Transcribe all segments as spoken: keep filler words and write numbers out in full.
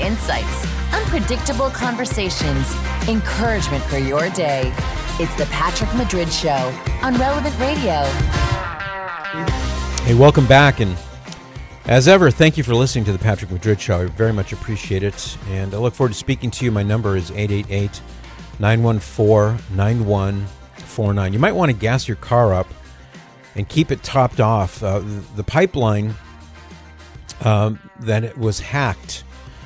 insights, unpredictable conversations, encouragement for your day. It's the Patrick Madrid Show on Relevant Radio. Hey, welcome back. And as ever, thank you for listening to the Patrick Madrid Show. I very much appreciate it. And I look forward to speaking to you. My number is eight eight eight, nine one four, nine one four nine. You might want to gas your car up and keep it topped off. Uh, the, the pipeline um, that it was hacked,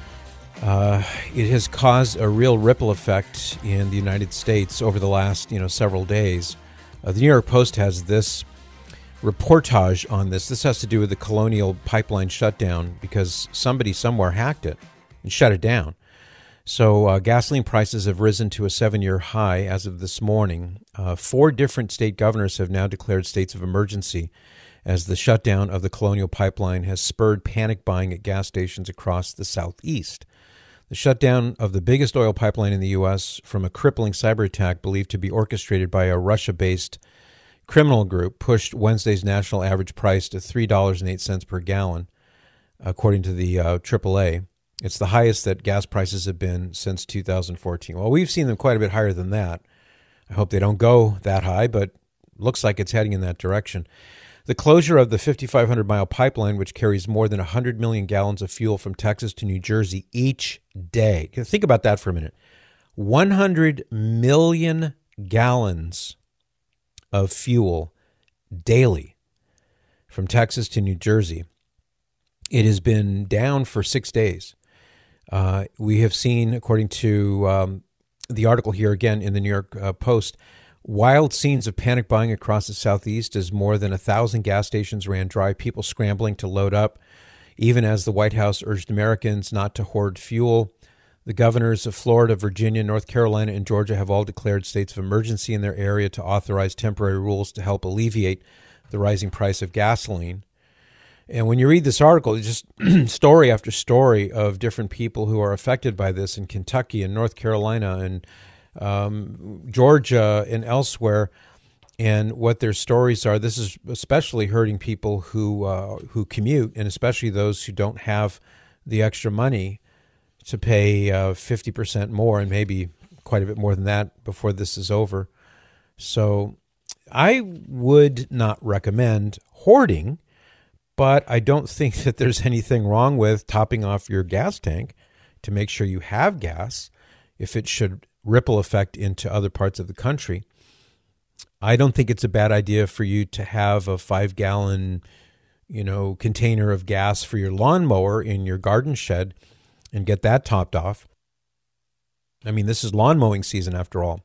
uh, it has caused a real ripple effect in the United States over the last, you know, several days. Uh, the New York Post has this reportage on this. This has to do with the Colonial Pipeline shutdown because somebody somewhere hacked it and shut it down. So uh, gasoline prices have risen to a seven-year high as of this morning. Uh, four different state governors have now declared states of emergency as the shutdown of the Colonial Pipeline has spurred panic buying at gas stations across the Southeast. The shutdown of the biggest oil pipeline in the U S from a crippling cyber attack believed to be orchestrated by a Russia-based criminal group pushed Wednesday's national average price to three dollars and eight cents per gallon, according to the uh, triple A. It's the highest that gas prices have been since two thousand fourteen. Well, we've seen them quite a bit higher than that. I hope they don't go that high, but looks like it's heading in that direction. The closure of the fifty-five hundred mile pipeline, which carries more than one hundred million gallons of fuel from Texas to New Jersey each day. Think about that for a minute. one hundred million gallons of fuel daily from Texas to New Jersey. It has been down for six days. Uh, we have seen, according to um, the article here again in the New York uh, Post, wild scenes of panic buying across the Southeast as more than a thousand gas stations ran dry, people scrambling to load up, even as the White House urged Americans not to hoard fuel. The governors of Florida, Virginia, North Carolina, and Georgia have all declared states of emergency in their area to authorize temporary rules to help alleviate the rising price of gasoline. And when you read this article, it's just story after story of different people who are affected by this in Kentucky and North Carolina and um, Georgia and elsewhere, and what their stories are. This is especially hurting people who uh, who commute, and especially those who don't have the extra money to pay uh, fifty percent more, and maybe quite a bit more than that before this is over. So I would not recommend hoarding, but I don't think that there's anything wrong with topping off your gas tank to make sure you have gas if it should ripple effect into other parts of the country. I don't think it's a bad idea for you to have a five-gallon, you know, container of gas for your lawnmower in your garden shed and get that topped off. I mean, this is lawn mowing season after all.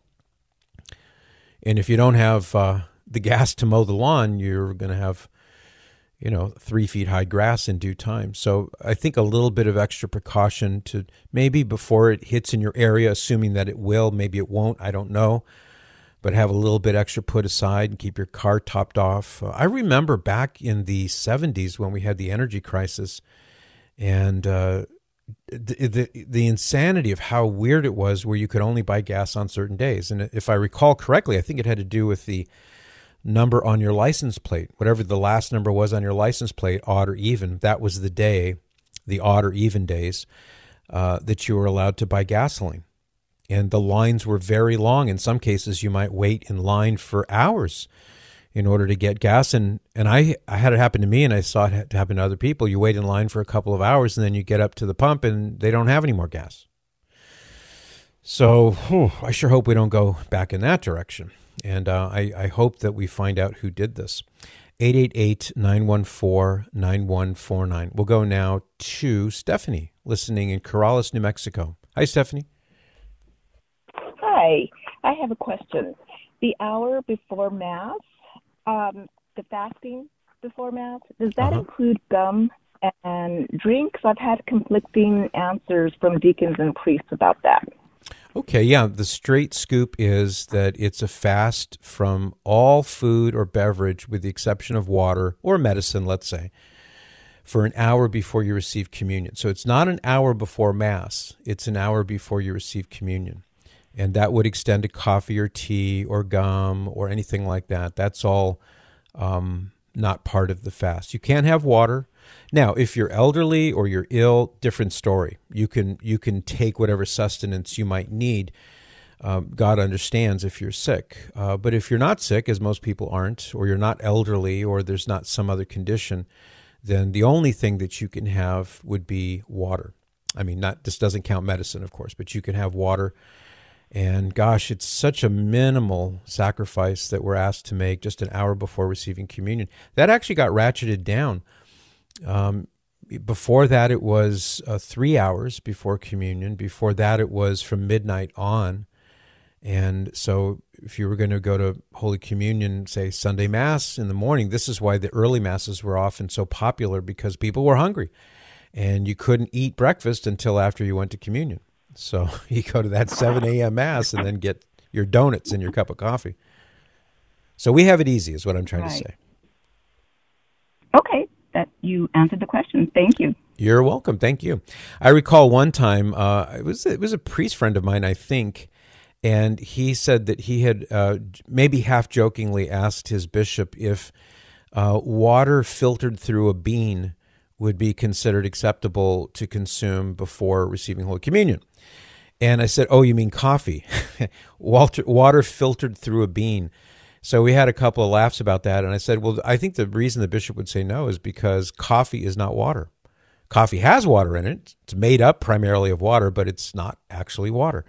And if you don't have uh, the gas to mow the lawn, you're going to have, you know, three feet high grass in due time. So I think a little bit of extra precaution to maybe before it hits in your area, assuming that it will, maybe it won't, I don't know, but have a little bit extra put aside and keep your car topped off. Uh, I remember back in the seventies when we had the energy crisis, and uh, the, the the insanity of how weird it was where you could only buy gas on certain days. And if I recall correctly, I think it had to do with the number on your license plate. Whatever the last number was on your license plate, odd or even, that was the day, the odd or even days, uh, that you were allowed to buy gasoline. And the lines were very long. In some cases, you might wait in line for hours in order to get gas. And and I, I had it happen to me, and I saw it happen to other people. You wait in line for a couple of hours, and then you get up to the pump, and they don't have any more gas. So whew, I sure hope we don't go back in that direction. And uh, I, I hope that we find out who did this. eight eight eight, nine one four, nine one four nine. We'll go now to Stephanie, listening in Corrales, New Mexico. Hi, Stephanie. Hi. I have a question. The hour before Mass, um, the fasting before Mass, does that uh-huh. include gum and drinks? I've had conflicting answers from deacons and priests about that. Okay, yeah, the straight scoop is that it's a fast from all food or beverage with the exception of water or medicine, let's say, for an hour before you receive communion. So it's not an hour before Mass, it's an hour before you receive communion. And that would extend to coffee or tea or gum or anything like that. That's all um, not part of the fast. You can have water. Now, if you're elderly or you're ill, different story. You can you can take whatever sustenance you might need. Um, God understands if you're sick. Uh, but if you're not sick, as most people aren't, or you're not elderly, or there's not some other condition, then the only thing that you can have would be water. I mean, not this doesn't count medicine, of course, but you can have water. And gosh, it's such a minimal sacrifice that we're asked to make just an hour before receiving communion. That actually got ratcheted down. Um, before that, it was uh, three hours before communion. Before that, it was from midnight on. And so if you were going to go to Holy Communion, say Sunday Mass in the morning, this is why the early Masses were often so popular, because people were hungry and you couldn't eat breakfast until after you went to communion. So you go to that seven a.m. Mass and then get your donuts and your cup of coffee. So we have it easy is what I'm trying right. to say. Okay, that you answered the question. Thank you. You're welcome. Thank you. I recall one time, uh, it was it was a priest friend of mine, I think, and he said that he had uh, maybe half jokingly asked his bishop if uh, water filtered through a bean would be considered acceptable to consume before receiving Holy Communion. And I said, oh, you mean coffee? Water, water filtered through a bean. So we had a couple of laughs about that. And I said, well, I think the reason the bishop would say no is because coffee is not water. Coffee has water in it. It's made up primarily of water, but it's not actually water.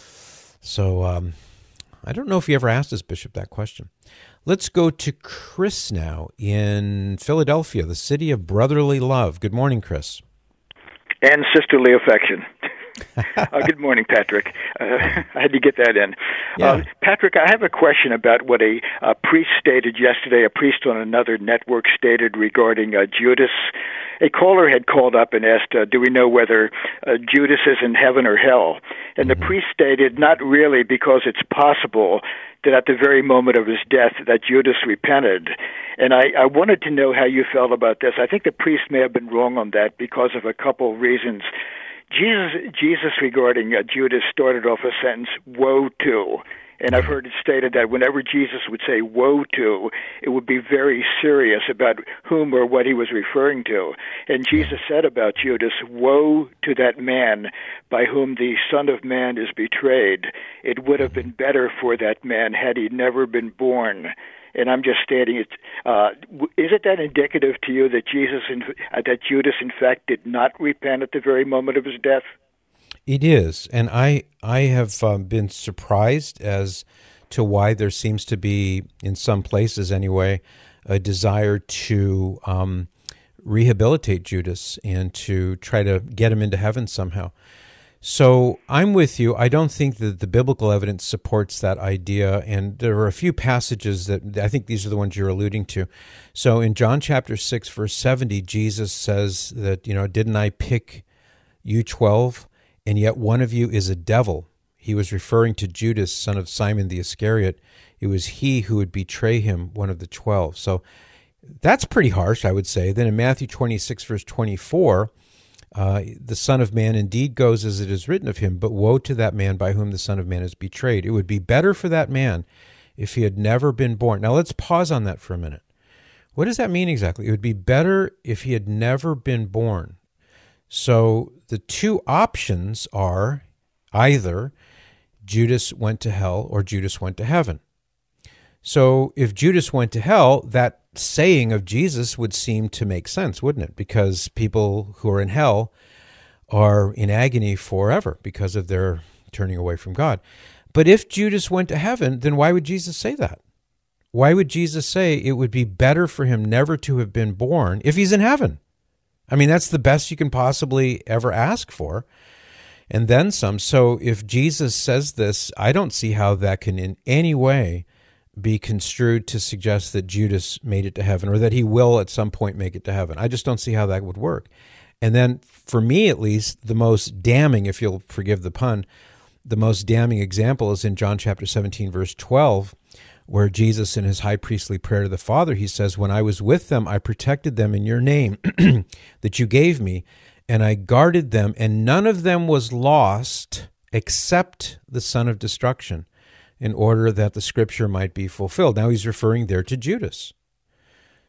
So um, I don't know if you ever asked this bishop that question. Let's go to Chris now in Philadelphia, the city of brotherly love. Good morning, Chris. And sisterly affection. uh, good morning, Patrick. Uh, I had to get that in. Yeah. Uh, Patrick, I have a question about what a, a priest stated yesterday, a priest on another network stated regarding uh, Judas. A caller had called up and asked, uh, do we know whether uh, Judas is in heaven or hell? And mm-hmm. the priest stated, not really, because it's possible that at the very moment of his death that Judas repented. And I, I wanted to know how you felt about this. I think the priest may have been wrong on that because of a couple of reasons. Jesus, Jesus regarding uh, Judas started off a sentence, woe to. And I've heard it stated that whenever Jesus would say woe to, it would be very serious about whom or what he was referring to. And Jesus said about Judas, woe to that man by whom the Son of Man is betrayed. It would have been better for that man had he never been born. And I'm just stating it. Uh, isn't that indicative to you that Jesus, in, uh, that Judas, in fact, did not repent at the very moment of his death? It is, and I I have um, been surprised as to why there seems to be, in some places anyway, a desire to um, rehabilitate Judas and to try to get him into heaven somehow. So I'm with you. I don't think that the biblical evidence supports that idea, and there are a few passages that I think these are the ones you're alluding to. So in John chapter six, verse seventy, Jesus says that, you know, didn't I pick you twelve? And yet one of you is a devil. He was referring to Judas, son of Simon the Iscariot. It was he who would betray him, one of the twelve. So that's pretty harsh, I would say. Then in Matthew twenty-six, verse twenty-four, uh, the Son of Man indeed goes as it is written of him, but woe to that man by whom the Son of Man is betrayed. It would be better for that man if he had never been born. Now let's pause on that for a minute. What does that mean exactly? It would be better if he had never been born. So the two options are either Judas went to hell or Judas went to heaven. So if Judas went to hell, that saying of Jesus would seem to make sense, wouldn't it? Because people who are in hell are in agony forever because of their turning away from God. But if Judas went to heaven, then why would Jesus say that? Why would Jesus say it would be better for him never to have been born if he's in heaven? I mean, that's the best you can possibly ever ask for, and then some. So if Jesus says this, I don't see how that can in any way be construed to suggest that Judas made it to heaven or that he will at some point make it to heaven. I just don't see how that would work. And then for me, at least, the most damning, if you'll forgive the pun, the most damning example is in John chapter seventeen, verse twelve, where Jesus in his high priestly prayer to the Father, he says, when I was with them, I protected them in your name that you gave me, and I guarded them, and none of them was lost except the son of destruction, in order that the scripture might be fulfilled. Now he's referring there to Judas.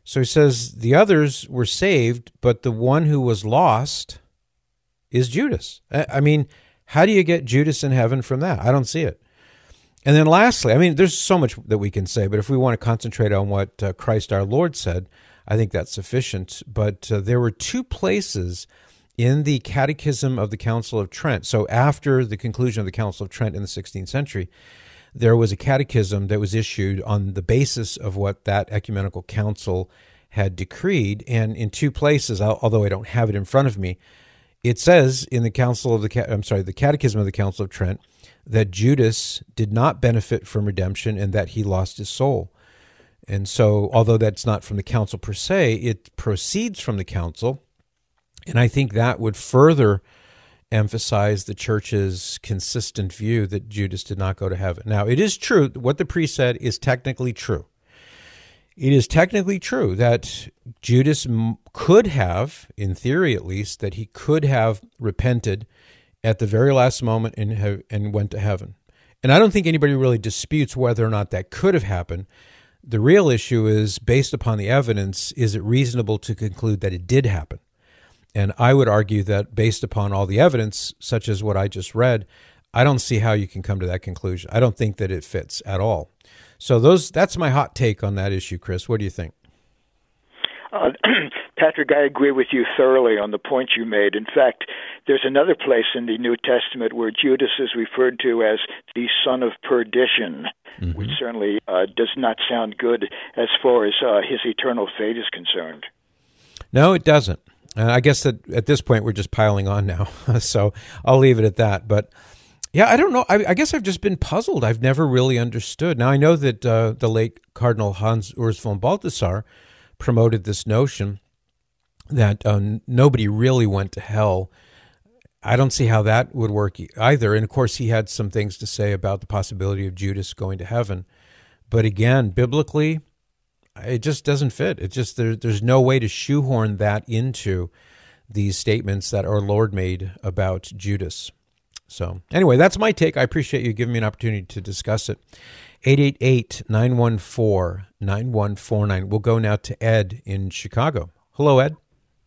So he says the others were saved, but the one who was lost is Judas. I mean, how do you get Judas in heaven from that? I don't see it. And then lastly, I mean, there's so much that we can say, but if we want to concentrate on what uh, Christ our Lord said, I think that's sufficient. But uh, there were two places in the Catechism of the Council of Trent. So after the conclusion of the Council of Trent in the sixteenth century, there was a catechism that was issued on the basis of what that ecumenical council had decreed. And in two places, although I don't have it in front of me, it says in the Council of the I'm sorry, the Catechism of the Council of Trent that Judas did not benefit from redemption and that he lost his soul. And so, although that's not from the council per se, it proceeds from the council, and I think that would further emphasize the church's consistent view that Judas did not go to heaven. Now, it is true, what the priest said is technically true. It is technically true that Judas could have, in theory at least, that he could have repented at the very last moment and, have, and went to heaven. And I don't think anybody really disputes whether or not that could have happened. The real issue is, based upon the evidence, is it reasonable to conclude that it did happen? And I would argue that based upon all the evidence, such as what I just read, I don't see how you can come to that conclusion. I don't think that it fits at all. So those that's my hot take on that issue, Chris. What do you think? Uh, Patrick, I agree with you thoroughly on the point you made. In fact, there's another place in the New Testament where Judas is referred to as the son of perdition, mm-hmm. which certainly uh, does not sound good as far as uh, his eternal fate is concerned. No, it doesn't. And I guess that at this point we're just piling on now, so I'll leave it at that. But yeah, I don't know. I, I guess I've just been puzzled. I've never really understood. Now, I know that uh, the late Cardinal Hans Urs von Balthasar promoted this notion that uh, nobody really went to hell. I don't see how that would work either. And of course, he had some things to say about the possibility of Judas going to heaven. But again, biblically, it just doesn't fit. It just there, there's no way to shoehorn that into these statements that our Lord made about Judas. So anyway, that's my take. I appreciate you giving me an opportunity to discuss it. eight eight eight, nine one four, nine one four nine. We'll go now to Ed in Chicago. Hello, Ed.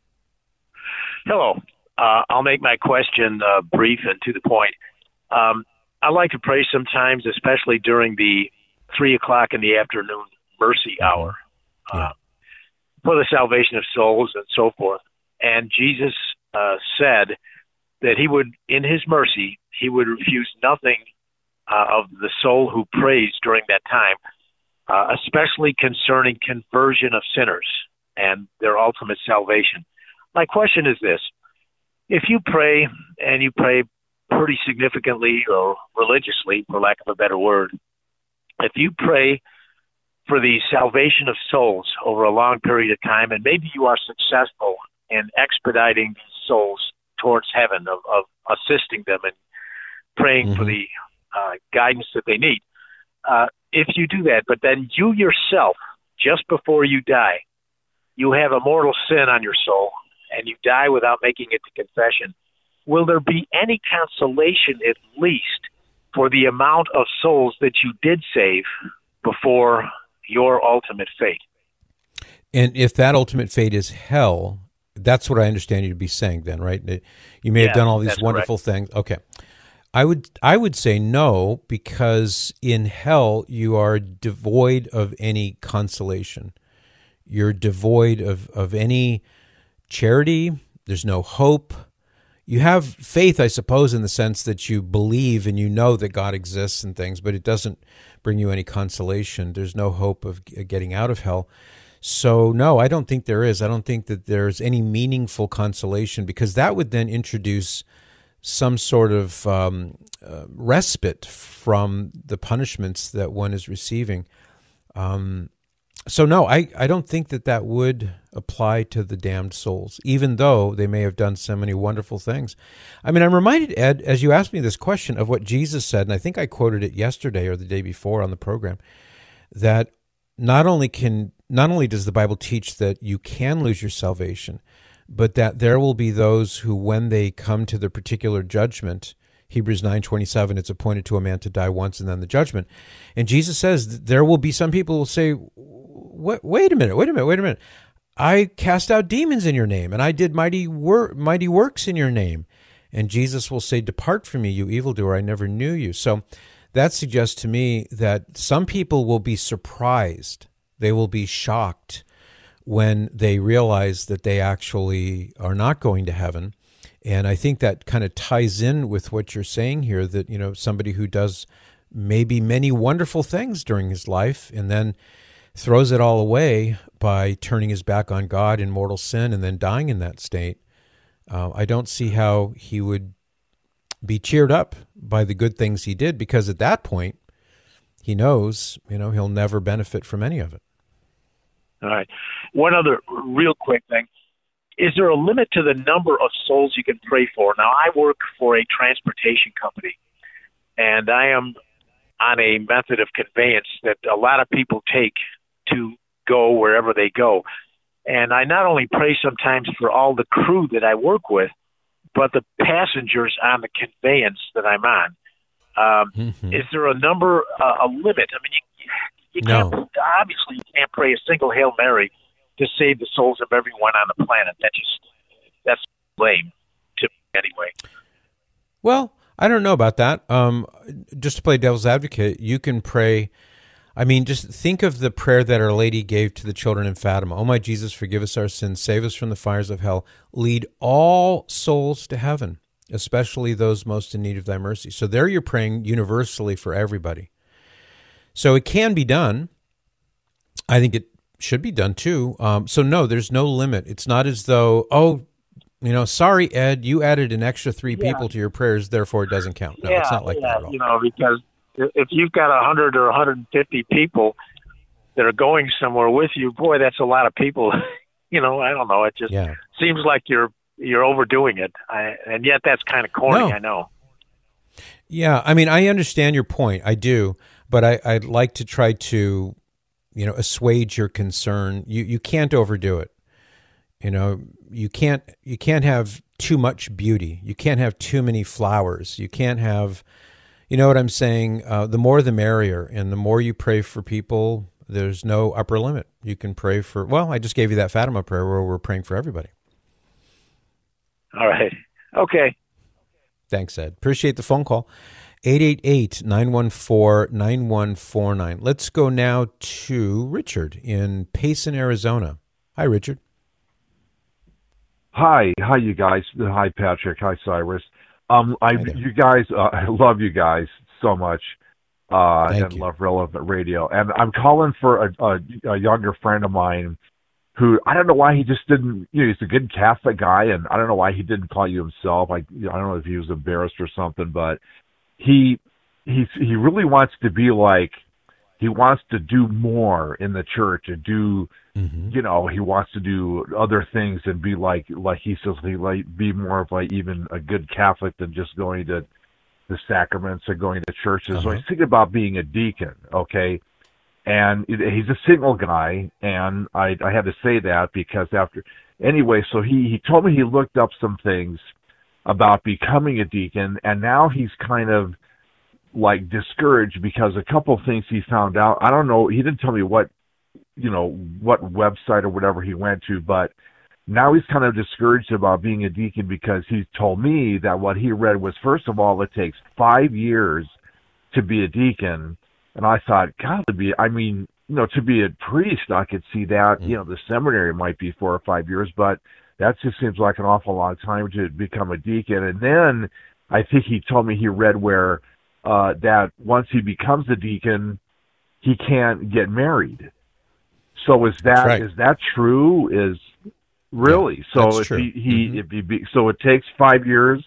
Hello. Uh, I'll make my question uh, brief and to the point. Um, I like to pray sometimes, especially during the three o'clock in the afternoon mercy hour, uh, yeah. for the salvation of souls and so forth. And Jesus uh, said that he would, in his mercy, he would refuse nothing uh, of the soul who prays during that time, uh, especially concerning conversion of sinners and their ultimate salvation. My question is this. If you pray, and you pray pretty significantly or religiously, for lack of a better word, if you pray for the salvation of souls over a long period of time, and maybe you are successful in expediting these souls towards heaven, of, of assisting them and praying mm-hmm. for the uh, guidance that they need. Uh, if you do that, but then you yourself, just before you die, you have a mortal sin on your soul, and you die without making it to confession, will there be any consolation at least for the amount of souls that you did save before your ultimate fate? And if that ultimate fate is hell, that's what I understand you to be saying then, right? You may yeah, have done all these wonderful correct. things. Okay. I would I would say no, because in hell you are devoid of any consolation. You're devoid of, of any charity. There's no hope. You have faith, I suppose, in the sense that you believe and you know that God exists and things, but it doesn't bring you any consolation. There's no hope of getting out of hell. So, no, I don't think there is. I don't think that there's any meaningful consolation, because that would then introduce some sort of um, uh, respite from the punishments that one is receiving. Um, so, no, I, I don't think that that would apply to the damned souls, even though they may have done so many wonderful things. I mean, I'm reminded, Ed, as you asked me this question, of what Jesus said, and I think I quoted it yesterday or the day before on the program, that not only can not only does the Bible teach that you can lose your salvation, but that there will be those who, when they come to the particular judgment, Hebrews nine twenty-seven, it's appointed to a man to die once and then the judgment. And Jesus says there will be some people who will say, wait, wait a minute, wait a minute, wait a minute. I cast out demons in your name, and I did mighty wor- mighty works in your name. And Jesus will say, depart from me, you evildoer, I never knew you. So that suggests to me that some people will be surprised. They will be shocked when they realize that they actually are not going to heaven. And I think that kind of ties in with what you're saying here, that, you know, somebody who does maybe many wonderful things during his life and then throws it all away by turning his back on God in mortal sin and then dying in that state. Uh, I don't see how he would be cheered up by the good things he did, because at that point, he knows, you know, he'll never benefit from any of it. All right. One other real quick thing. Is there a limit to the number of souls you can pray for? Now, I work for a transportation company, and I am on a method of conveyance that a lot of people take to go wherever they go. And I not only pray sometimes for all the crew that I work with, but the passengers on the conveyance that I'm on. Um, mm-hmm. Is there a number, uh, a limit? I mean, you, you can't, no. obviously you can't pray a single Hail Mary to save the souls of everyone on the planet. That just, that's lame to me anyway. Well, I don't know about that. Um, just to play devil's advocate, you can pray. I mean, just think of the prayer that Our Lady gave to the children in Fatima. Oh, my Jesus, forgive us our sins, save us from the fires of hell, lead all souls to heaven, especially those most in need of thy mercy. So there you're praying universally for everybody. So it can be done. I think it should be done too. Um, so no, there's no limit. It's not as though, oh, you know, sorry, Ed, you added an extra three yeah. people to your prayers, therefore it doesn't count. No, yeah, it's not like yeah, that at all. You know, because if you've got one hundred or one hundred fifty people that are going somewhere with you, boy, that's a lot of people. You know, I don't know. It just yeah. seems like you're you're overdoing it. I, and yet that's kind of corny, no. I know. Yeah, I mean, I understand your point. I do. But I, I'd like to try to, you know, assuage your concern. You you can't overdo it. You know, you can't you can't have too much beauty. You can't have too many flowers. You can't have, you know what I'm saying? Uh, the more the merrier. And the more you pray for people, there's no upper limit. You can pray for, well, I just gave you that Fatima prayer where we're praying for everybody. All right. Okay. Thanks, Ed. Appreciate the phone call. eight eight eight, nine one four, nine one four nine. Let's go now to Richard in Payson, Arizona. Hi, Richard. Hi. Hi, you guys. Hi, Patrick. Hi, Cyrus. Um, I, Hi you guys, uh, I love you guys so much, uh, Thank and you. love Relevant Radio. And I'm calling for a, a, a younger friend of mine who, I don't know why he just didn't, you know, he's a good Catholic guy, and I don't know why he didn't call you himself. I, you know, I don't know if he was embarrassed or something, but he, he, he really wants to be like, he wants to do more in the church and do, mm-hmm. you know, he wants to do other things and be like, like he says, he like be more of like even a good Catholic than just going to the sacraments and going to churches. Uh-huh. So he's thinking about being a deacon, okay? And it, he's a single guy, and I, I had to say that because after, anyway, so he, he told me he looked up some things about becoming a deacon, and now he's kind of like discouraged because a couple of things he found out. I don't know, he didn't tell me what, you know, what website or whatever he went to, but now he's kind of discouraged about being a deacon because he told me that what he read was, first of all, it takes five years to be a deacon. And I thought, God, to be, I mean, you know, to be a priest, I could see that, mm-hmm. you know, the seminary might be four or five years, but that just seems like an awful long time to become a deacon. And then I think he told me he read where uh, that once he becomes a deacon, he can't get married. So is that right. is that true? Is really yeah, so? If true. he, he mm-hmm. if he be, so it takes five years,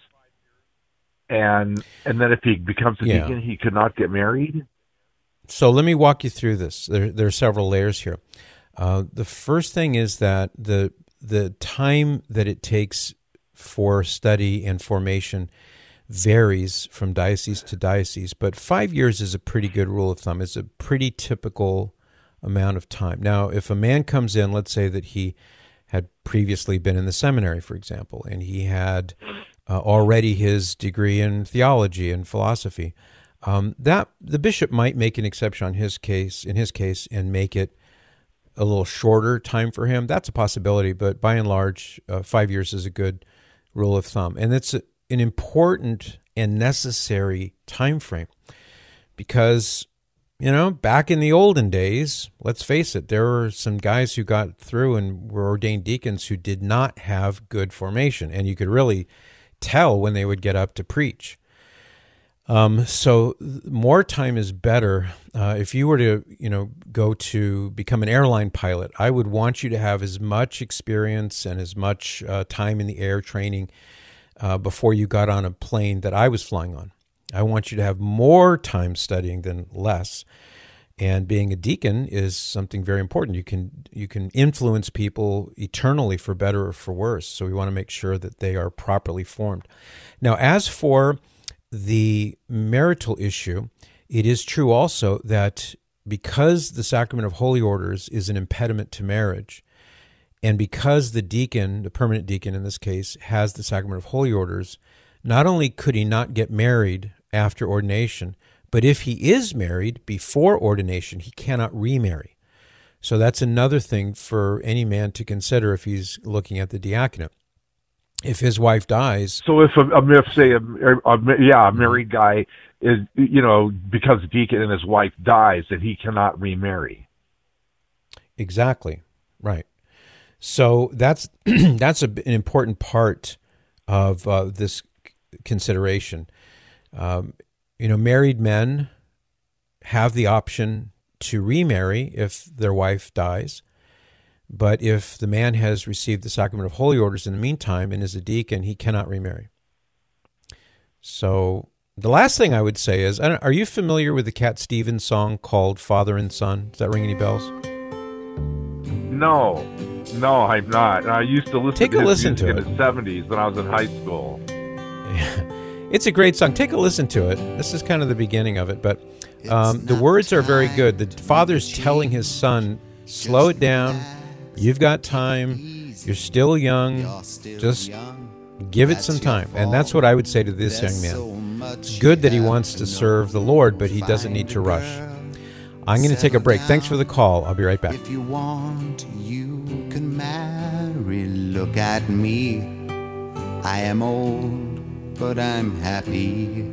and and then if he becomes a yeah. deacon, he could not get married. So let me walk you through this. There, there are several layers here. Uh, the first thing is that the the time that it takes for study and formation varies from diocese to diocese, but five years is a pretty good rule of thumb. It's a pretty typical amount of time. Now, if a man comes in, let's say that he had previously been in the seminary, for example, and he had uh, already his degree in theology and philosophy, um, that the bishop might make an exception on his case, in his case, and make it a little shorter time for him, that's a possibility. But by and large, uh, five years is a good rule of thumb. And it's a, an important and necessary time frame because, you know, back in the olden days, let's face it, there were some guys who got through and were ordained deacons who did not have good formation. And you could really tell when they would get up to preach. Um, so more time is better. Uh, if you were to, you know, go to become an airline pilot, I would want you to have as much experience and as much uh, time in the air training uh, before you got on a plane that I was flying on. I want you to have more time studying than less. And being a deacon is something very important. You can you can influence people eternally for better or for worse. So we want to make sure that they are properly formed. Now, as for the marital issue, it is true also that because the sacrament of holy orders is an impediment to marriage, and because the deacon, the permanent deacon in this case, has the sacrament of holy orders, not only could he not get married after ordination, but if he is married before ordination, he cannot remarry. So that's another thing for any man to consider if he's looking at the diaconate. If his wife dies. So if, a, if say, a, a, yeah, a married guy is, you know, because the deacon and his wife dies, then he cannot remarry. Exactly. Right. So that's that's a, an important part of uh, this consideration. Um, you know, married men have the option to remarry if their wife dies. But if the man has received the sacrament of holy orders in the meantime and is a deacon, he cannot remarry. So the last thing I would say is, I don't, are you familiar with the Cat Stevens song called Father and Son? Does that ring any bells? No, no, I'm not. I used to listen Take to a his listen music to in it. the seventies when I was in high school. It's a great song. Take a listen to it. This is kind of the beginning of it, but um, the words are very good. The father's telling his son, slow it down. You've got time. You're still young. Just give it some time. And that's what I would say to this young man. It's good that he wants to serve the Lord, but he doesn't need to rush. I'm going to take a break. Thanks for the call. I'll be right back. If you want, you can marry. Look at me. I am old, but I'm happy.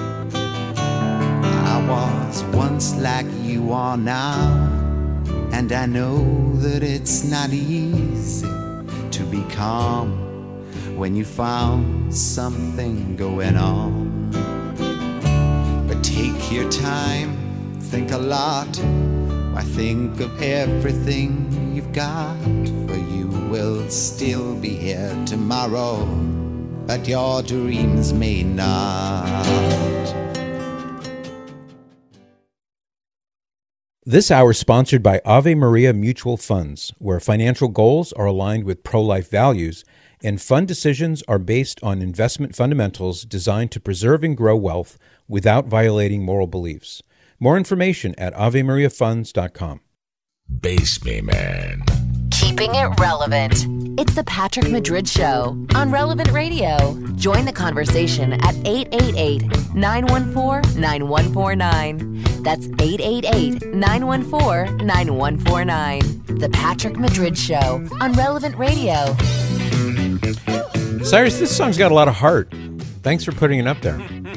I was once like you are now. And I know that it's not easy to be calm when you found something going on. But take your time, think a lot. Why, think of everything you've got, for you will still be here tomorrow, but your dreams may not. This hour is sponsored by Ave Maria Mutual Funds, where financial goals are aligned with pro-life values, and fund decisions are based on investment fundamentals designed to preserve and grow wealth without violating moral beliefs. More information at ave maria funds dot com. Base Me Man. Keeping it relevant. It's the Patrick Madrid Show on Relevant Radio. Join the conversation at eight eight eight, nine one four, nine one four nine. That's eight eight eight, nine one four, nine one four nine. The Patrick Madrid Show on Relevant Radio. Cyrus, this song's got a lot of heart. Thanks for putting it up there.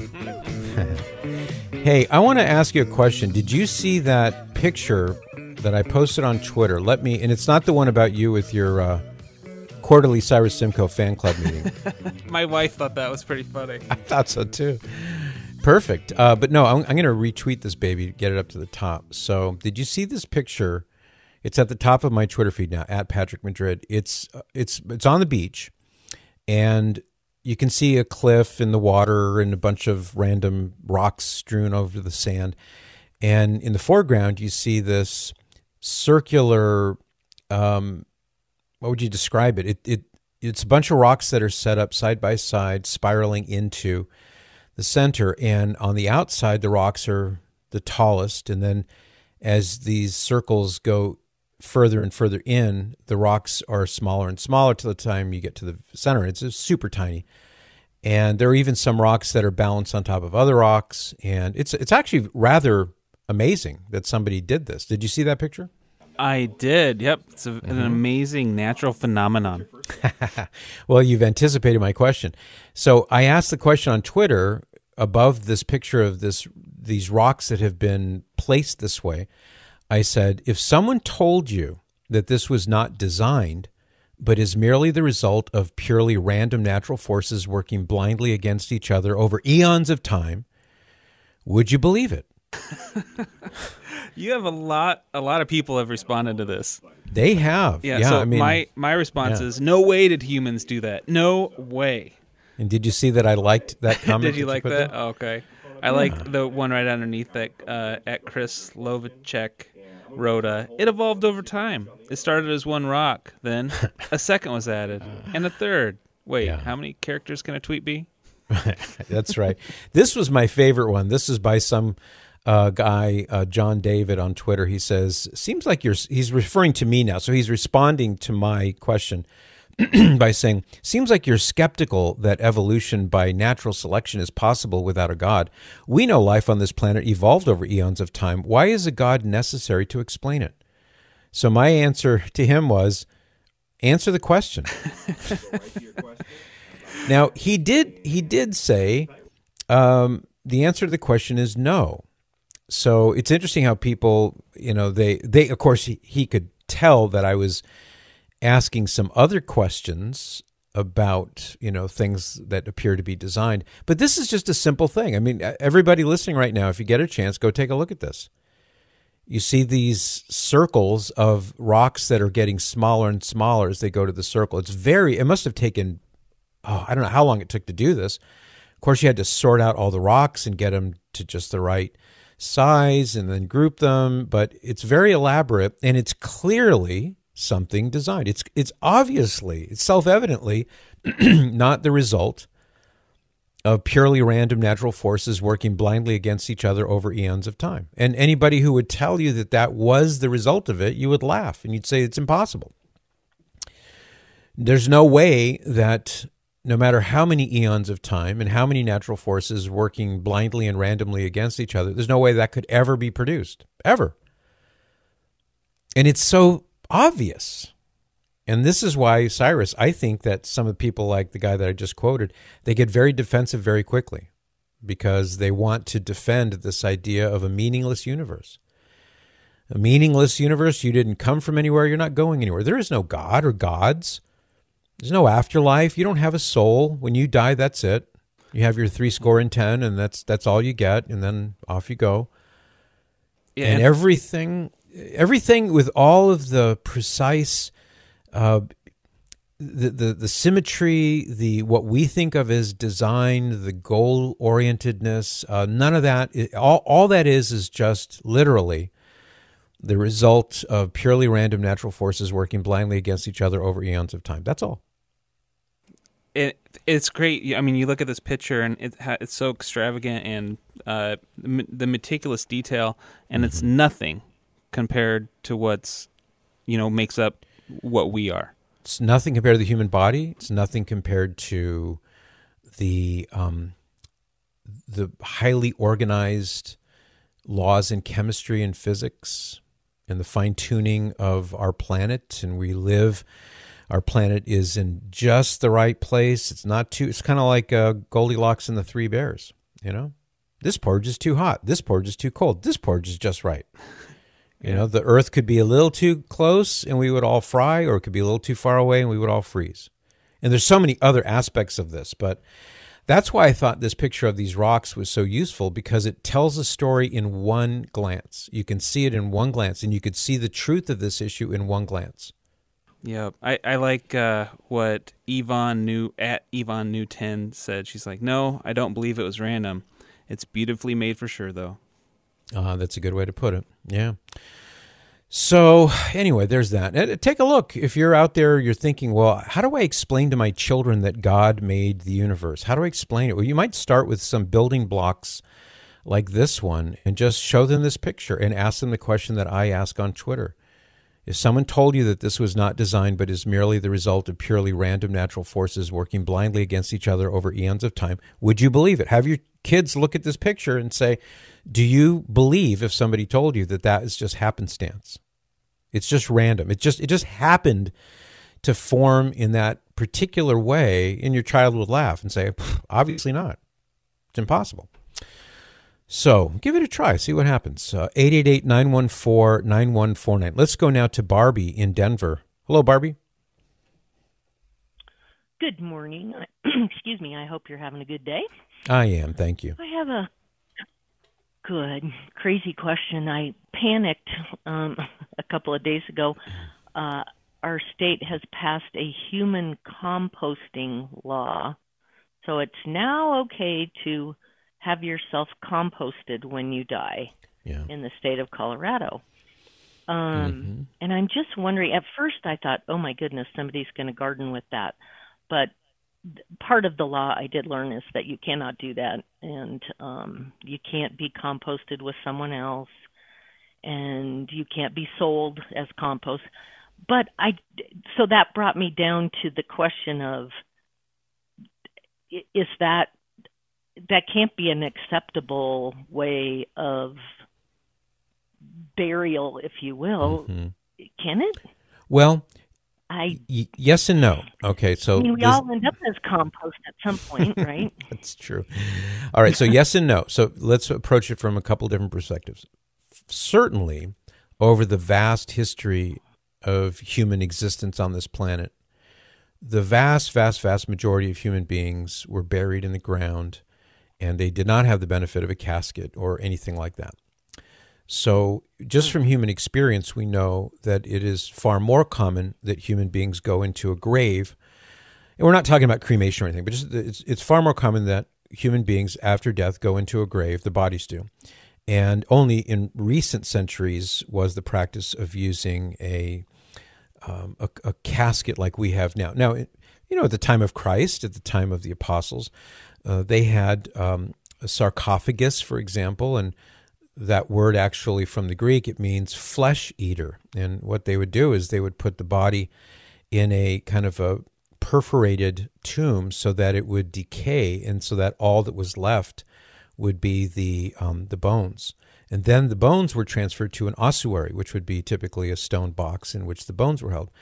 Hey, I want to ask you a question. Did you see that picture that I posted on Twitter? Let me, and it's not the one about you with your uh, quarterly Cyrus Simcoe fan club meeting. My wife thought that was pretty funny. I thought so too. Perfect. Uh, but no, I'm, I'm going to retweet this baby, get it up to the top. So did you see this picture? It's at the top of my Twitter feed now, at Patrick Madrid. It's, uh, it's, it's on the beach, and you can see a cliff in the water and a bunch of random rocks strewn over the sand. And in the foreground, you see this circular, um, what would you describe it? It, it? It's a bunch of rocks that are set up side by side, spiraling into the center. And on the outside, the rocks are the tallest. And then as these circles go further and further in, the rocks are smaller and smaller till the time you get to the center. It's super tiny. And there are even some rocks that are balanced on top of other rocks. And it's it's actually rather amazing that somebody did this. Did you see that picture? I did. Yep. It's a, Mm-hmm. an amazing natural phenomenon. Well, you've anticipated my question. So I asked the question on Twitter above this picture of this these rocks that have been placed this way. I said, if someone told you that this was not designed, but is merely the result of purely random natural forces working blindly against each other over eons of time, would you believe it? You have a lot. A lot of people have responded to this. They have. Yeah. Yeah, so I mean, my my response yeah. is, no way did humans do that. No way. And did you see that I liked that comment? Did you that like put that? there? Oh, okay. I like the one right underneath that uh, at Chris Lovacek wrote, uh, it evolved over time. It started as one rock. Then a second was added. And a third. Wait, Yeah. how many characters can a tweet be? That's right. This was my favorite one. This is by some uh, guy, uh, John David on Twitter. He says, seems like you're, he's referring to me now. So he's responding to my question by saying, seems like you're skeptical that evolution by natural selection is possible without a God. We know life on this planet evolved over eons of time. Why is a God necessary to explain it? So my answer to him was, answer the question. Now, he did he did say um, the answer to the question is no. So it's interesting how people, you know, they, they of course, he, he could tell that I was asking some other questions about, you know, things that appear to be designed. But this is just a simple thing. I mean, everybody listening right now, if you get a chance, go take a look at this. You see these circles of rocks that are getting smaller and smaller as they go to the circle. It's very, it must have taken, oh, I don't know how long it took to do this. Of course, you had to sort out all the rocks and get them to just the right size and then group them. But it's very elaborate, and it's clearly something designed. It's it's obviously, it's self-evidently not the result of purely random natural forces working blindly against each other over eons of time. And anybody who would tell you that that was the result of it, you would laugh and you'd say it's impossible. There's no way that no matter how many eons of time and how many natural forces working blindly and randomly against each other, there's no way that could ever be produced, ever. And it's so obvious. And this is why, Cyrus, I think that some of the people like the guy that I just quoted, they get very defensive very quickly because they want to defend this idea of a meaningless universe. A meaningless universe, you didn't come from anywhere, you're not going anywhere. There is no God or gods. There's no afterlife. You don't have a soul. When you die, that's it. You have your three score and ten, and that's that's all you get, and then off you go. Yeah, and everything, everything with all of the precise, uh, the, the the symmetry, the what we think of as design, the goal orientedness, uh, none of that. All all that is is just literally the result of purely random natural forces working blindly against each other over eons of time. That's all. It it's great. I mean, you look at this picture, and it ha- it's so extravagant, and uh, the, the meticulous detail, and mm-hmm. it's nothing compared to what's, you know, makes up what we are. It's nothing compared to the human body. It's nothing compared to the um, the highly organized laws in chemistry and physics and the fine-tuning of our planet. And we live, our planet is in just the right place. It's not too, it's kind of like uh, Goldilocks and the Three Bears, you know? This porridge is too hot. This porridge is too cold. This porridge is just right. You know, the earth could be a little too close and we would all fry, or it could be a little too far away and we would all freeze. And there's so many other aspects of this, but that's why I thought this picture of these rocks was so useful, because it tells a story in one glance. You can see it in one glance, and you could see the truth of this issue in one glance. Yeah, I, I like uh, what Yvonne New at Yvonne New ten said. She's like, no, I don't believe it was random. It's beautifully made for sure, though. Uh, that's a good way to put it. Yeah. So anyway, there's that. Take a look. If you're out there, you're thinking, well, how do I explain to my children that God made the universe? How do I explain it? Well, you might start with some building blocks like this one and just show them this picture and ask them the question that I ask on Twitter. If someone told you that this was not designed but is merely the result of purely random natural forces working blindly against each other over eons of time, would you believe it? Have your kids look at this picture and say, do you believe if somebody told you that that is just happenstance? It's just random. It just it just happened to form in that particular way, and your child would laugh and say, obviously not. It's impossible. So give it a try. See what happens. Uh, eight eight eight, nine one four, nine one four nine. Let's go now to Barbie in Denver. Hello, Barbie. Good morning. Excuse me. I hope you're having a good day. I am. Thank you. I have a good, crazy question. I panicked um, a couple of days ago. Uh, our state has passed a human composting law. So it's now okay to have yourself composted when you die yeah. in the state of Colorado. Um, mm-hmm. And I'm just wondering, at first I thought, oh my goodness, somebody's going to garden with that. But part of the law I did learn is that you cannot do that, and um, you can't be composted with someone else, and you can't be sold as compost. But I, so that brought me down to the question of, is that, that can't be an acceptable way of burial, if you will, mm-hmm. can it? Well, I y- yes and no. Okay, so I mean, we this, all end up as compost at some point, right? That's true. All right, so yes and no. So let's approach it from a couple different perspectives. Certainly, over the vast history of human existence on this planet, the vast, vast, vast majority of human beings were buried in the ground, and they did not have the benefit of a casket or anything like that. So just from human experience, we know that it is far more common that human beings go into a grave. And we're not talking about cremation or anything, but just it's, it's far more common that human beings after death go into a grave, the bodies do. And only in recent centuries was the practice of using a um, a, a casket like we have now. Now, you know, at the time of Christ, at the time of the apostles, uh, they had um, a sarcophagus, for example, and that word actually from the Greek, it means flesh eater. And what they would do is they would put the body in a kind of a perforated tomb so that it would decay, and so that all that was left would be the um, the bones. And then the bones were transferred to an ossuary, which would be typically a stone box in which the bones were held.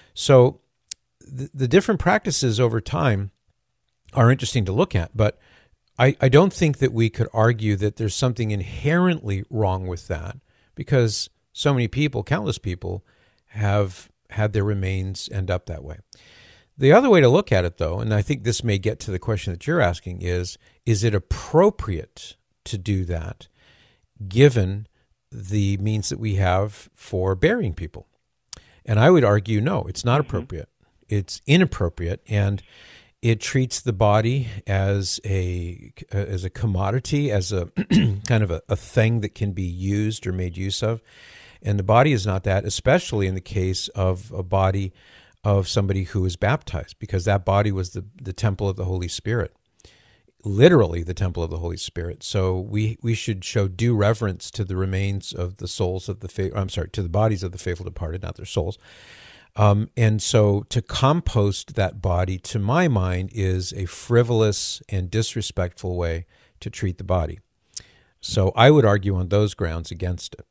So the, the different practices over time are interesting to look at, but I, I don't think that we could argue that there's something inherently wrong with that, because so many people, countless people, have had their remains end up that way. The other way to look at it, though, and I think this may get to the question that you're asking, is, is it appropriate to do that given the means that we have for burying people? And I would argue, no, it's not Mm-hmm. appropriate. It's inappropriate, and it treats the body as a as a commodity, as a kind of a, a thing that can be used or made use of. And the body is not that, especially in the case of a body of somebody who was baptized, because that body was the, the temple of the Holy Spirit, literally the temple of the Holy Spirit. So we, we should show due reverence to the remains of the souls of the fa- I'm sorry, to the bodies of the faithful departed, not their souls. Um, and so to compost that body, to my mind, is a frivolous and disrespectful way to treat the body. So I would argue on those grounds against it.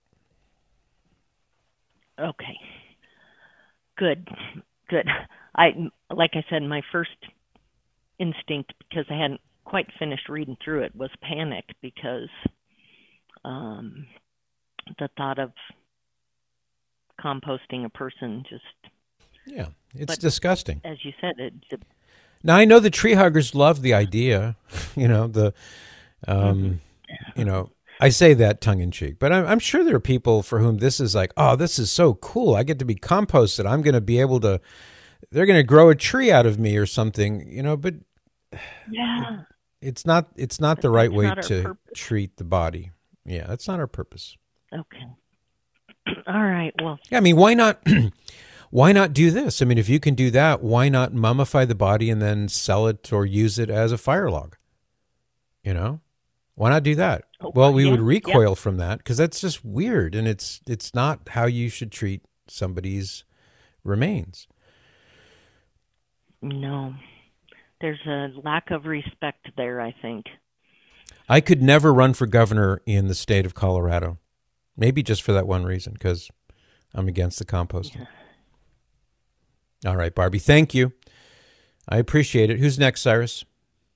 Okay. Good. Good. I, like I said, my first instinct, because I hadn't quite finished reading through it, was panic, because um, the thought of composting a person just... Yeah, it's but disgusting. As you said, it, it Now, I know the tree huggers love the idea, you know, the, um, mm-hmm. you know, I say that tongue in cheek, but I'm, I'm sure there are people for whom this is like, oh, this is so cool. I get to be composted. I'm going to be able to, they're going to grow a tree out of me or something, you know, but yeah, it's not, it's not the right way to purpose. treat the body. Yeah, that's not our purpose. Okay. All right. Well, yeah, I mean, why not? Why not do this? I mean, if you can do that, why not mummify the body and then sell it or use it as a fire log? You know, why not do that? Oh, well, we yeah, would recoil yeah. from that, because that's just weird, and it's it's not how you should treat somebody's remains. No, there's a lack of respect there, I think. I could never run for governor in the state of Colorado, maybe just for that one reason, because I'm against the composting. Yeah. All right, Barbie, thank you. I appreciate it. Who's next, Cyrus?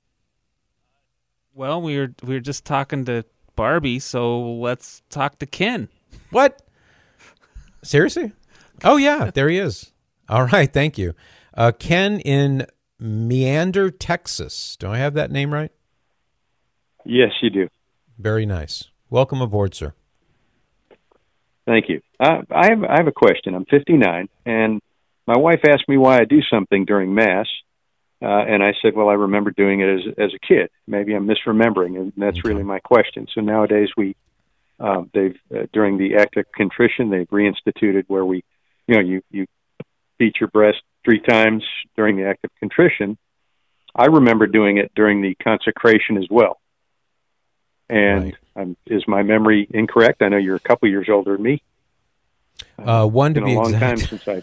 Well, we were we were just talking to Barbie, so let's talk to Ken. What? Seriously? Oh, yeah, there he is. All right, thank you. Uh, Ken in Meander, Texas. Do I have that name right? Yes, you do. Very nice. Welcome aboard, sir. Thank you. Uh, I have I have a question. I'm fifty-nine, and my wife asked me why I do something during Mass, uh, and I said, well, I remember doing it as as a kid. Maybe I'm misremembering, and that's okay. Really my question. So nowadays we, uh, they've uh, during the act of contrition, they've reinstituted where we, you know, you you beat your breast three times during the act of contrition. I remember doing it during the consecration as well. And right. um, is my memory incorrect? I know you're a couple years older than me. Uh, one to it's be been a long exact. time since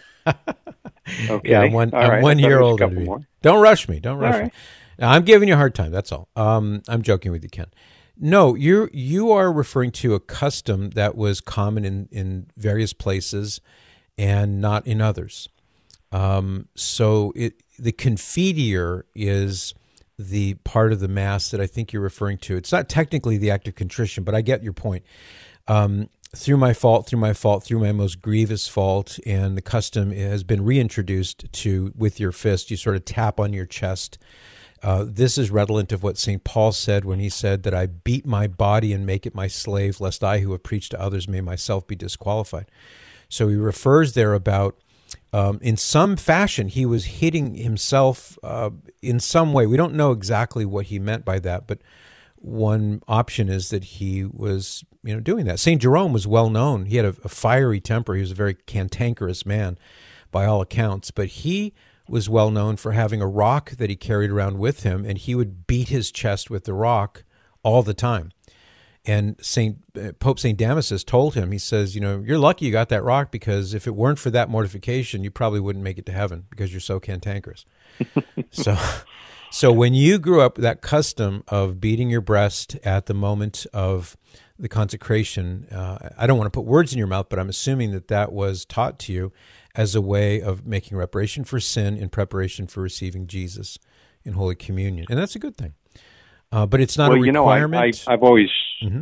I. Okay. Yeah, I'm one, I'm right. one year older than you. Don't rush me. Don't rush all me. Right. Now, I'm giving you a hard time. That's all. Um, I'm joking with you, Ken. No, you you are referring to a custom that was common in, in various places and not in others. Um, so it the confiteor is the part of the Mass that I think you're referring to. It's not technically the act of contrition, but I get your point. Um, through my fault, through my fault, through my most grievous fault, and the custom has been reintroduced to, with your fist, you sort of tap on your chest. Uh, this is redolent of what Saint Paul said when he said that I beat my body and make it my slave, lest I who have preached to others may myself be disqualified. So he refers there about Um, in some fashion, he was hitting himself uh, in some way. We don't know exactly what he meant by that, but one option is that he was, you know, doing that. Saint Jerome was well known. He had a, a fiery temper. He was a very cantankerous man, by all accounts. But he was well known for having a rock that he carried around with him, and he would beat his chest with the rock all the time. And Saint uh, Pope Saint Damasus told him, he says, you know, you're lucky you got that rock, because if it weren't for that mortification, you probably wouldn't make it to heaven because you're so cantankerous. so so when you grew up, that custom of beating your breast at the moment of the consecration, uh, I don't want to put words in your mouth, but I'm assuming that that was taught to you as a way of making reparation for sin in preparation for receiving Jesus in Holy Communion. And that's a good thing. Uh, but it's not well, a requirement. You know, I, I, I've always, mm-hmm.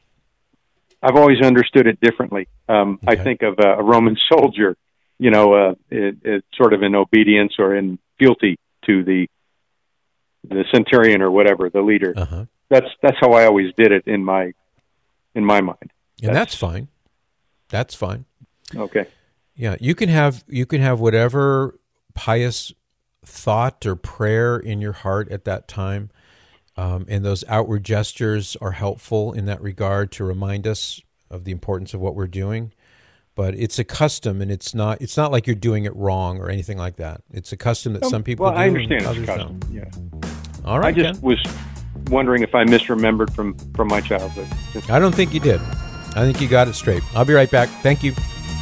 I've always understood it differently. Um, okay. I think of uh, a Roman soldier, you know, uh, it, it sort of in obedience or in fealty to the the centurion or whatever, the leader. Uh-huh. That's that's how I always did it in my in my mind. And that's, that's fine. That's fine. Okay. Yeah, you can have you can have whatever pious thought or prayer in your heart at that time. Um, and those outward gestures are helpful in that regard to remind us of the importance of what we're doing. But it's a custom, and it's not it's not like you're doing it wrong or anything like that. It's a custom that some people well, do I understand and others it's custom. don't. Yeah. All right, I just Ken. was wondering if I misremembered from, from my childhood. I don't think you did. I think you got it straight. I'll be right back. Thank you.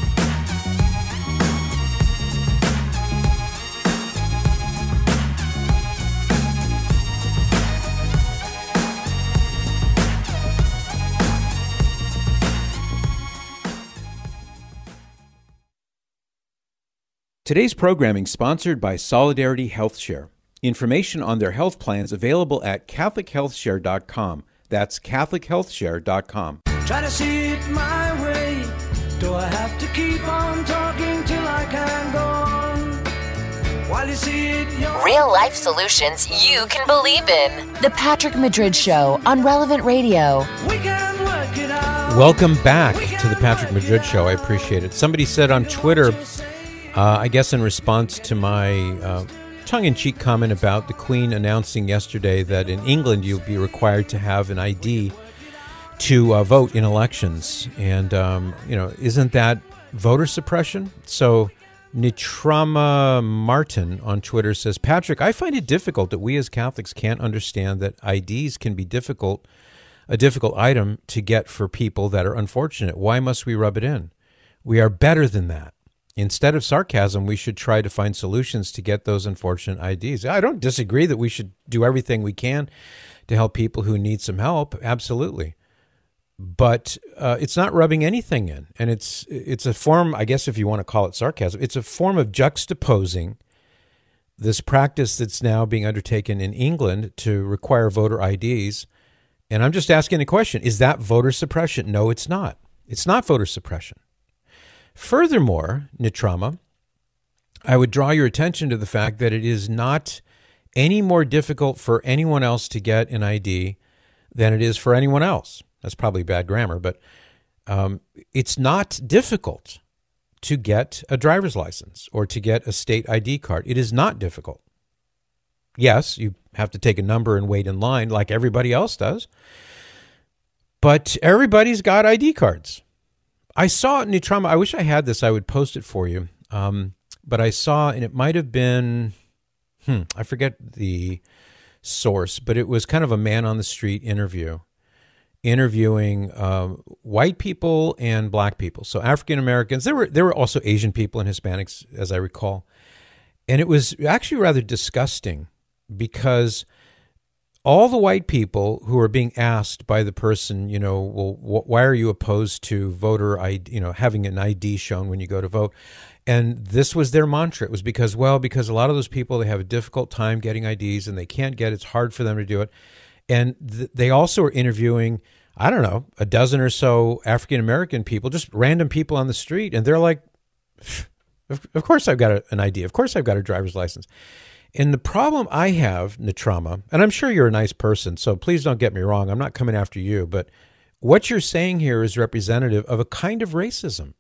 Today's programming sponsored by Solidarity Health Share. Information on their health plans available at catholic health share dot com. That's catholic health share dot com. Try to see it my way. Do I have to keep on talking till I can go on? While you see it your Real life solutions you can believe in. The Patrick Madrid Show on Relevant Radio. We can work it out. Welcome back to the Patrick Madrid Show. I appreciate it. Somebody said on Twitter, Uh, I guess in response to my uh, tongue-in-cheek comment about the Queen announcing yesterday that in England you'll be required to have an I D to uh, vote in elections. And, um, you know, isn't that voter suppression? So Nitrama Martin on Twitter says, Patrick, I find it difficult that we as Catholics can't understand that I Ds can be difficult, a difficult item to get for people that are unfortunate. Why must we rub it in? We are better than that. Instead of sarcasm, we should try to find solutions to get those unfortunate I Ds. I don't disagree that we should do everything we can to help people who need some help. Absolutely. but uh, it's not rubbing anything in. And it's it's a form, I guess if you want to call it sarcasm, it's a form of juxtaposing this practice that's now being undertaken in England to require voter I Ds. And I'm just asking a question, is that voter suppression? No, it's not. It's not voter suppression. Furthermore, Nitrama, I would draw your attention to the fact that it is not any more difficult for anyone else to get an I D than it is for anyone else. That's probably bad grammar, but um, it's not difficult to get a driver's license or to get a state I D card. It is not difficult. Yes, you have to take a number and wait in line like everybody else does, but everybody's got I D cards. I saw it in Nitrama. I wish I had this. I would post it for you. Um, but I saw, and it might have been, hmm, I forget the source, but it was kind of a man on the street interview, interviewing um, white people and black people. So African Americans. There were there were also Asian people and Hispanics, as I recall. And it was actually rather disgusting because all the white people who are being asked by the person, you know, well, wh- why are you opposed to voter I D, you know, having an I D shown when you go to vote? And this was their mantra. It was because, well, because a lot of those people, they have a difficult time getting I Ds and they can't get it. It's hard for them to do it. And th- they also are interviewing, I don't know, a dozen or so African-American people, just random people on the street. And they're like, of, of course I've got a, an I D. Of course I've got a driver's license. And the problem I have, Nitrama, and I'm sure you're a nice person, so please don't get me wrong. I'm not coming after you. But what you're saying here is representative of a kind of racism.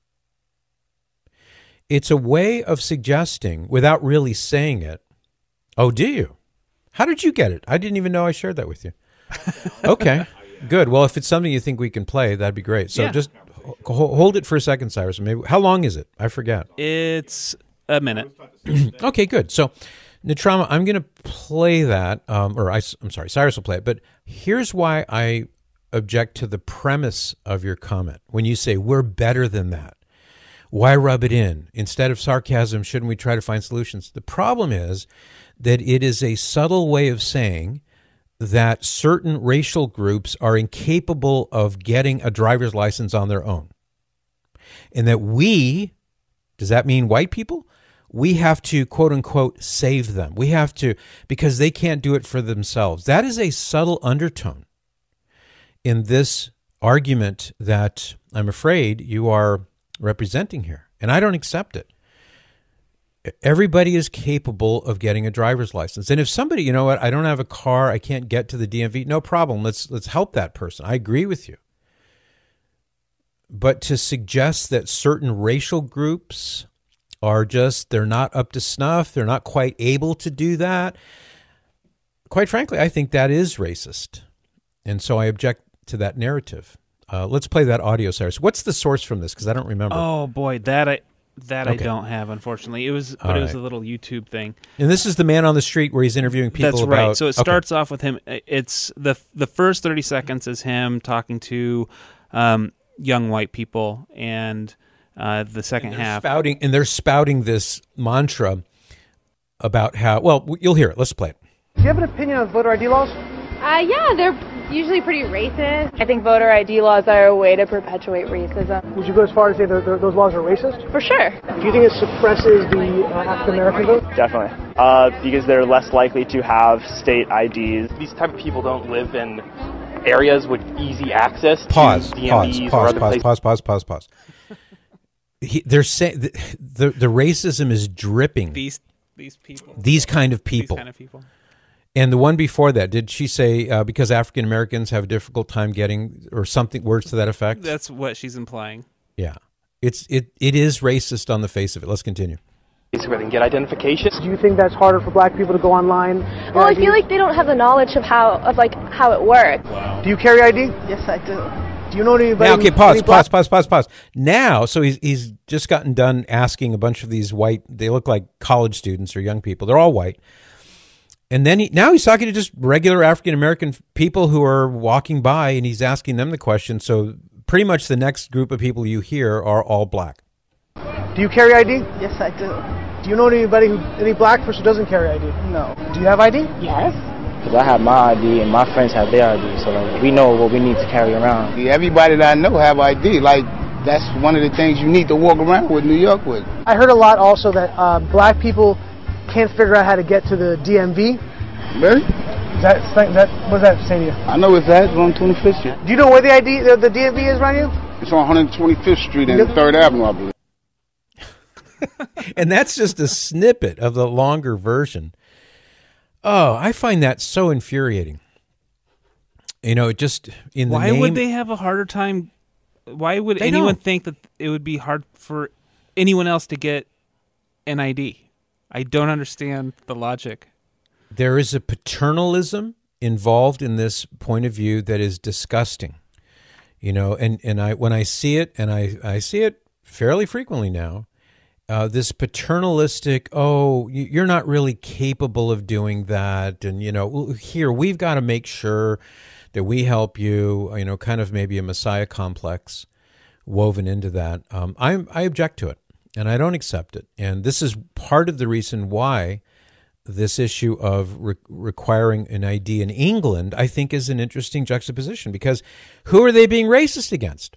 It's a way of suggesting, without really saying it, oh, do you? How did you get it? I didn't even know I shared that with you. Okay, good. Well, if it's something you think we can play, that'd be great. So Yeah. just ho- hold it for a second, Cyrus. Maybe how long is it? I forget. It's a minute. Okay, good. So, Nitrama, I'm going to play that, um, or I, I'm sorry, Cyrus will play it. But here's why I object to the premise of your comment. When you say, we're better than that, why rub it in? Instead of sarcasm, shouldn't we try to find solutions? The problem is that it is a subtle way of saying that certain racial groups are incapable of getting a driver's license on their own. And that we, does that mean white people? We have to, quote unquote, save them. We have to, because they can't do it for themselves. That is a subtle undertone in this argument that I'm afraid you are representing here. And I don't accept it. Everybody is capable of getting a driver's license. And if somebody, you know what, I don't have a car, I can't get to the D M V, no problem. Let's let's help that person. I agree with you. But to suggest that certain racial groups are just, they're not up to snuff, they're not quite able to do that, quite frankly, I think that is racist. And so I object to that narrative. Uh, let's play that audio, Cyrus. What's the source from this? Because I don't remember. Oh boy, that I that Okay. I don't have, unfortunately. It was, but All it was right. a little YouTube thing. And this is the man on the street where he's interviewing people That's about... right. So it Okay. starts off with him. It's the the first thirty seconds is him talking to um, young white people, and uh, the second half spouting, and they're spouting this mantra about how, well, you'll hear it. Let's play it. Do you have an opinion on voter I D laws? Uh, yeah, they're usually pretty racist. I think voter I D laws are a way to perpetuate racism. Would you go as far as to say that those laws are racist? For sure. Do you think it suppresses the uh, African American vote? Definitely, uh, because they're less likely to have state I Ds. These type of people don't live in areas with easy access Pause, to D M pause, Vs or pause, other pause, places. pause, pause, pause, pause. He, they're saying the, the the racism is dripping. These these people. These kind of people. These kind of people. And the one before that, did she say uh, because African Americans have a difficult time getting, or something, words to that effect? That's what she's implying. Yeah, it's it it is racist on the face of it. Let's continue. So they can get identification. Do you think that's harder for black people to go online? Well, I feel like they don't have the knowledge of how of like how it works. Do you carry I D? Yes, I do. Do you know anybody? Now, okay, who- pause, any black- pause, pause, pause, pause. Now, so he's he's just gotten done asking a bunch of these white. They look like college students or young people. They're all white. And then he, now he's talking to just regular African American people who are walking by, and he's asking them the question. So pretty much the next group of people you hear are all black. Do you carry I D? Yes, I do. Do you know anybody who any black person who doesn't carry I D? No. Do you have I D? Yes. Because I have my I D and my friends have their I D, so like, we know what we need to carry around. Yeah, everybody that I know have I D. Like, that's one of the things you need to walk around with New York with. I heard a lot also that uh, black people can't figure out how to get to the D M V. Really? Is that, that, what does that say to you? I know it's that. It's on twenty-fifth Street. Do you know where the I D, the, the D M V is, Ryan? It's on one twenty-fifth Street and third Avenue, I believe. And that's just a snippet of the longer version. Oh, I find that so infuriating. You know, it just in the Why name, would they have a harder time? Why would They anyone don't. think that it would be hard for anyone else to get an I D? I don't understand the logic. There is a paternalism involved in this point of view that is disgusting. You know, and, and I when I see it, and I, I see it fairly frequently now, uh, this paternalistic, oh, you- you're not really capable of doing that. And, you know, here, we've got to make sure that we help you, you know, kind of maybe a Messiah complex woven into that. Um, I, I object to it, and I don't accept it. And this is part of the reason why this issue of re- requiring an I D in England, I think, is an interesting juxtaposition, because who are they being racist against?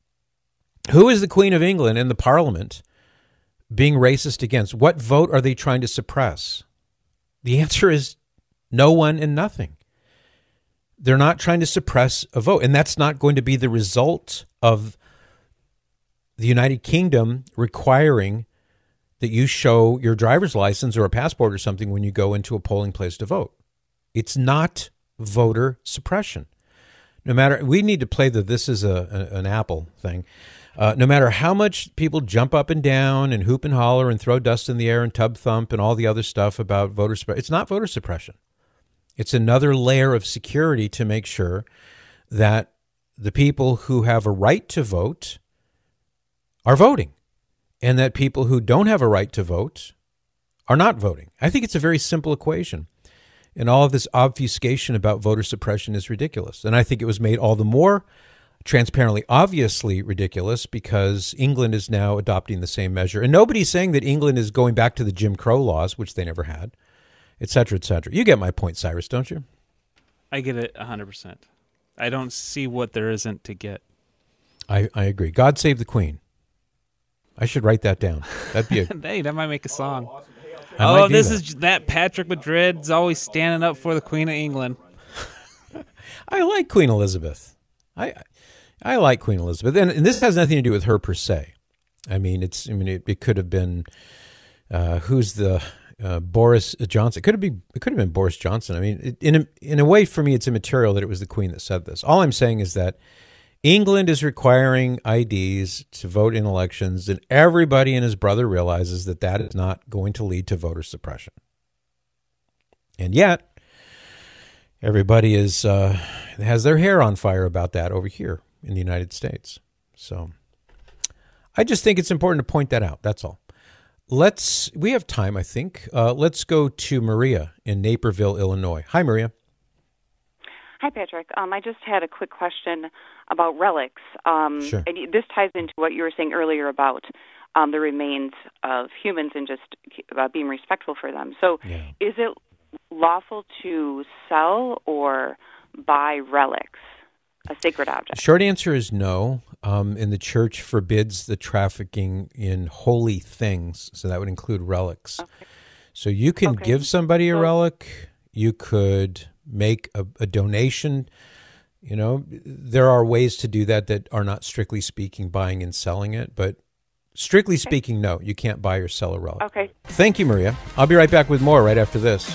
Who is the Queen of England in the Parliament being racist against? What vote are they trying to suppress? The answer is no one and nothing. They're not trying to suppress a vote, and that's not going to be the result of the United Kingdom requiring that you show your driver's license or a passport or something when you go into a polling place to vote. It's not voter suppression. No matter, we need to play the this is a, a an Apple thing. Uh, no matter how much people jump up and down and hoop and holler and throw dust in the air and tub thump and all the other stuff about voter suppression, it's not voter suppression. It's another layer of security to make sure that the people who have a right to vote are voting, and that people who don't have a right to vote are not voting. I think it's a very simple equation. And all of this obfuscation about voter suppression is ridiculous. And I think it was made all the more transparently, obviously ridiculous, because England is now adopting the same measure. And nobody's saying that England is going back to the Jim Crow laws, which they never had, et cetera, et cetera. You get my point, Cyrus, don't you? I get it one hundred percent. I don't see what there isn't to get. I, I agree. God save the Queen. I should write that down. That'd be a... Hey, that might make a song. I might Oh, do this that. is that Patrick Madrid's always standing up for the Queen of England. I like Queen Elizabeth. I I like Queen Elizabeth, and, and this has nothing to do with her per se. I mean, it's. I mean, it, it could have been uh, who's the uh, Boris Johnson. It could have been. It could have been Boris Johnson. I mean, it, in a, in a way, for me, it's immaterial that it was the Queen that said this. All I'm saying is that England is requiring I Ds to vote in elections, and everybody and his brother realizes that that is not going to lead to voter suppression. And yet, everybody is uh, has their hair on fire about that over here in the United States. So I just think it's important to point that out. That's all. Let's. We have time, I think. Uh, let's go to Maria in Naperville, Illinois. Hi, Maria. Hi, Patrick. Um, I just had a quick question about relics. Um, Sure. And this ties into what you were saying earlier about um, the remains of humans and just uh, being respectful for them. So is it lawful to sell or buy relics, a sacred object? Short answer is no. Um, and the church forbids the trafficking in holy things, so that would include relics. Okay. So you can Okay. give somebody a So- relic. You could make a, a donation. You know, there are ways to do that that are not, strictly speaking, buying and selling it. But strictly speaking, no, you can't buy or sell a relic. Okay. Thank you, Maria. I'll be right back with more right after this.